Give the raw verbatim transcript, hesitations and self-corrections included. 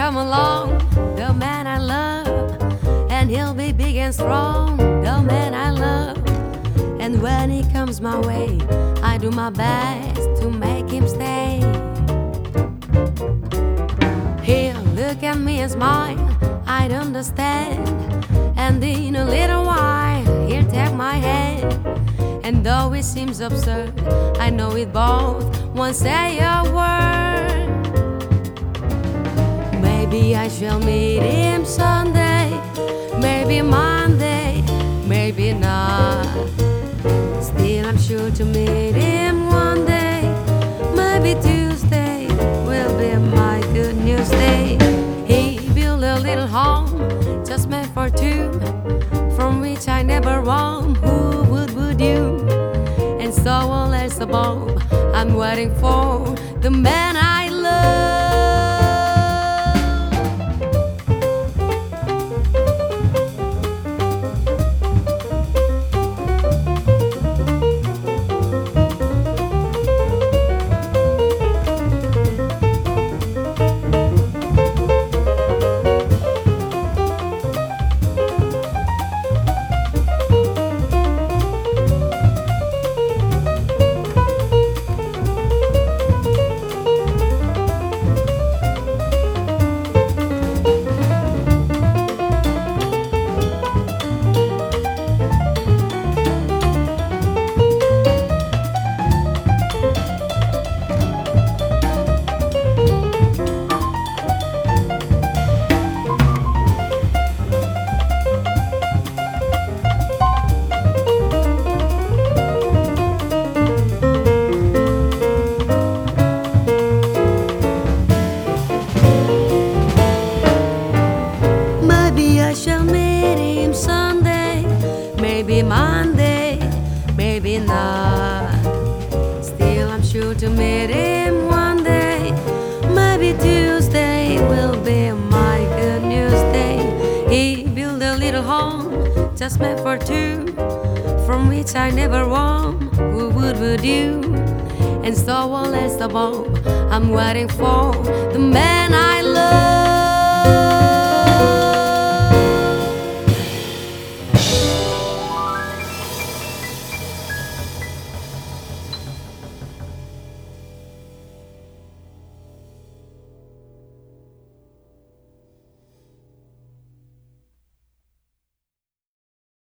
come along, the man I love, and he'll be big and strong, the man I love. And when he comes my way, I do my best to make him stay. He'll look at me and smile, I'd understand. And in a little while, he'll take my hand. And though it seems absurd, I know it both won't say a word. Maybe I shall meet him someday, maybe Monday, maybe not. Still I'm sure to meet him one day, maybe Tuesday will be my good news day. He built a little home just meant for two, from which I never roam. Who would would you? And so all else above, I'm waiting for the man I love. Maybe I shall meet him Sunday, maybe Monday, maybe not. Still I'm sure to meet him one day, maybe Tuesday will be my good news day. He built a little home just meant for two, from which I never roam. Who would would you? And so all else above, I'm waiting for the man I love.